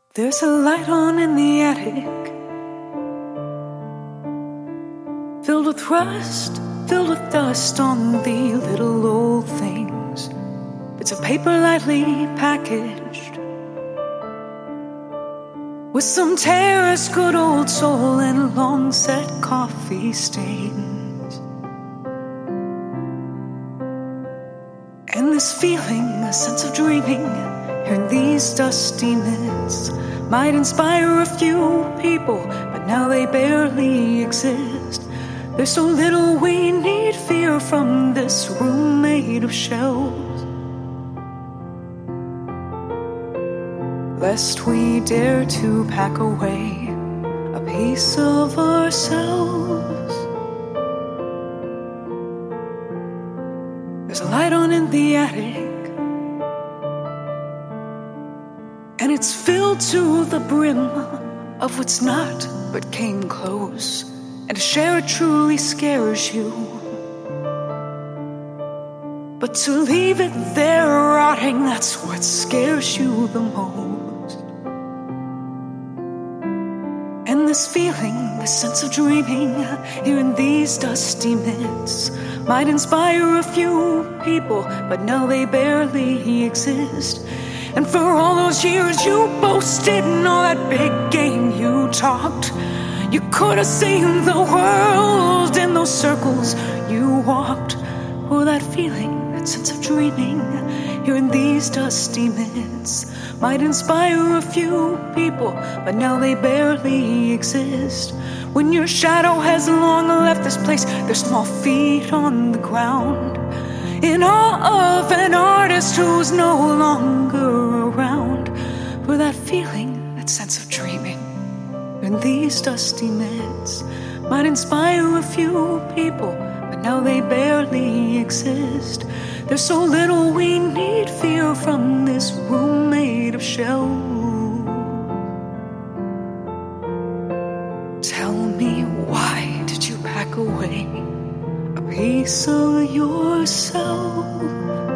There's a light on in the attic, filled with rust, filled with dust on the little old things. Bits of paper lightly packaged, with some terrace, good old soul, and long set coffee stains. And this feeling, a sense of dreaming, here in these dusty minutes, might inspire a few people, but now they barely exist. There's so little we need fear from this room made of shells, lest we dare to pack away a piece of ourselves. There's a light on in the attic, and it's filled to the brim of what's not but came close. And to share it truly scares you, but to leave it there rotting, that's what scares you the most. And this feeling, this sense of dreaming, here in these dusty minutes, might inspire a few people, but now they barely exist. And for all those years you boasted and all that big game you talked, you could have seen the world in those circles you walked. For that feeling, that sense of dreaming, here in these dusty minutes, might inspire a few people, but now they barely exist. When your shadow has long left this place, their small feet on the ground, in awe of an artist who's no longer around. For that feeling, that sense of dreaming, in these dusty minutes, might inspire a few people, but now they barely exist. There's so little we need fear from this room made of shells. Tell me, why did you pack away a piece of yourself?